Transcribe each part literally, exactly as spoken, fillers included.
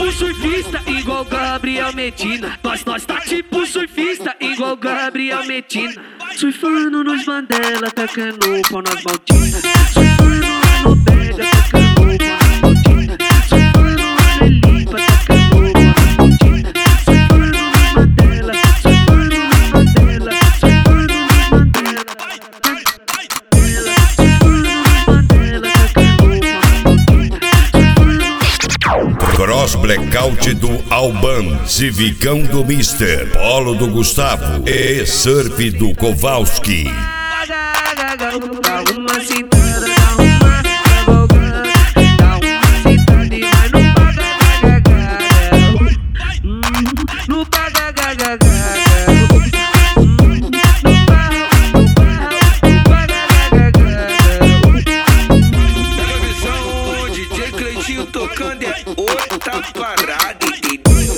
tipo surfista igual Gabriel Medina. Nós, nós tá tipo surfista igual Gabriel Medina. Surfando nos Mandela, tacando pau nas Maldinas. Surfando lá no Pega, tacando pau nas Maldinas. Surfando lá no Elipa, tacando pau nas Maldinas. Surfando nos Mandela, surfando nos Mandela, surfando nos Mandela. Cross Blackout do Alban, Civicão do Mister, Polo do Gustavo e Surf do Kowalski. Dá uma cintada, dá uma cavalgada, dá uma cintada e vai no paga-gaga-gaga. No paga-gaga-gaga. No barro, no barro, no paga-gaga-gaga. Pega a visão, D J Cleitinho tocando é outra parada, entendeu?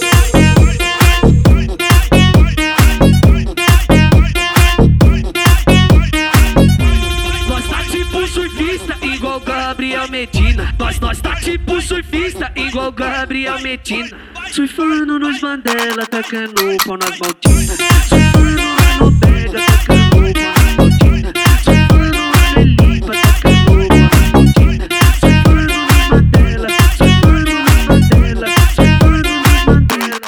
Nós tá tipo surfista igual Gabriel Medina. Nós, nós tá tipo surfista igual Gabriel Medina. Surfando nos Mandela, tacando pau nas Maldinas. Surfando lá no Pega, tacando pau nas Maldinas. Surfando lá no Elipa, tacando pau nas Maldinas. Surfando nos Mandela, surfando nos Mandela, surfando nos Mandela.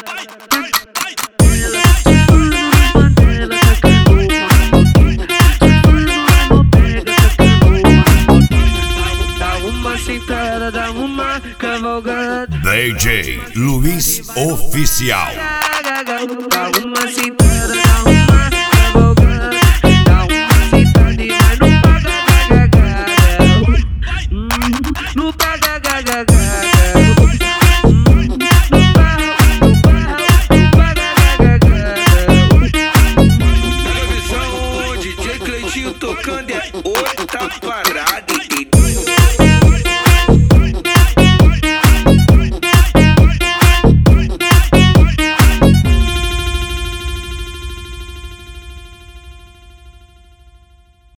Surfando nos Mandela, tacando pau nas Maldinas. Surfando lá no Pega, tacando pau nas Maldinas. Dá uma sentada, dá uma cavalgada. D J Luiz Oficial. Dá uma cintada.